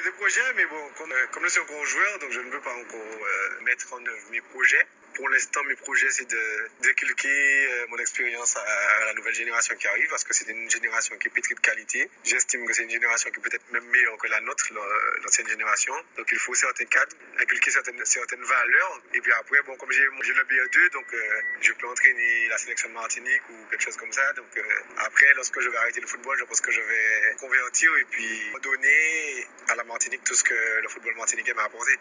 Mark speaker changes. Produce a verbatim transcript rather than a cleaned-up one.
Speaker 1: des projets, mais bon, comme, euh, comme je suis encore joueur, donc je ne peux pas encore euh, mettre en œuvre mes projets. Pour l'instant, mes projets, c'est de d'inculquer euh, mon expérience à, à la nouvelle génération qui arrive, parce que c'est une génération qui est pétrie de qualité. J'estime que c'est une génération qui est peut-être même meilleure que la nôtre, l'ancienne génération. Donc, il faut certains cadres, inculquer certaines, certaines valeurs. Et puis après, bon, comme j'ai, j'ai le B E deux, donc euh, je peux entraîner la sélection de Martinique ou quelque chose comme ça. Donc, euh, après, lorsque je vais arrêter le football, je pense que je vais convertir et puis donner à la Martinique tout ce que le football martiniquais m'a apporté.